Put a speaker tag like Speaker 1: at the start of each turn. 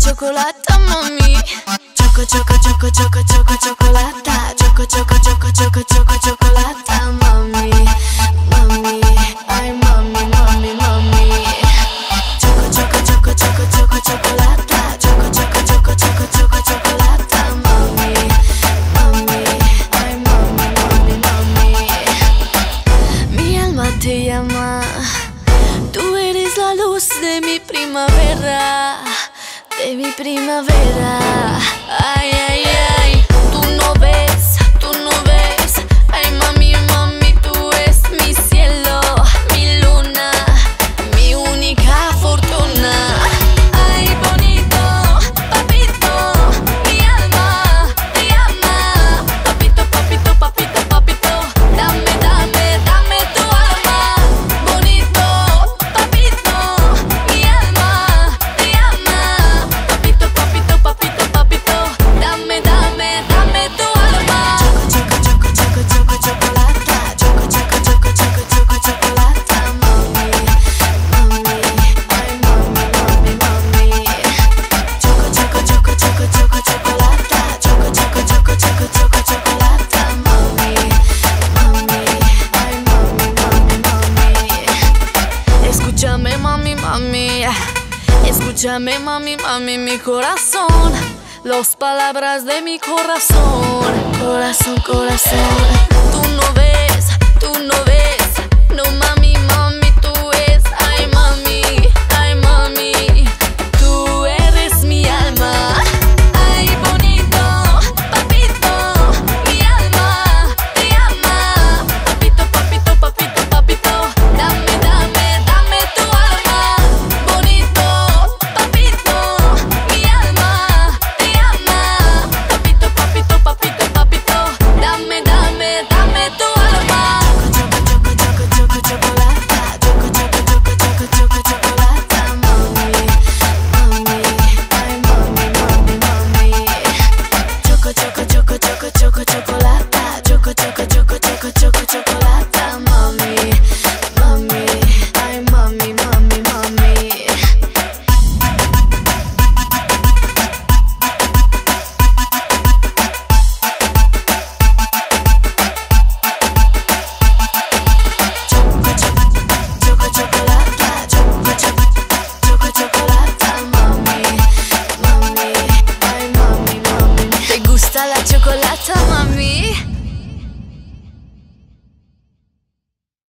Speaker 1: cioccolata, mami. Cioccolata. Cioccolata, mami. Mami, ay mami. Cioccolata. Cioccolata, mami. Mami, ay mami. Mi alma te llama. Tú eres la luz de mi primavera. Ay, tú no ves, ay mami, tú es mi cielo, mi luna, mi única fortuna. Ay, bonito, papito, mi alma te llama. Papito, dame tu alma. Bonito, papito, mi alma te llama. Papito, dame tu alma. Cioccolata, mami. Mami, ay mami. Cioccolata. Cioccolata, mami. Mami, ay mami. Escúchame, mami. Escúchame, mami, mi corazón. Las palabras de mi corazón. Corazón.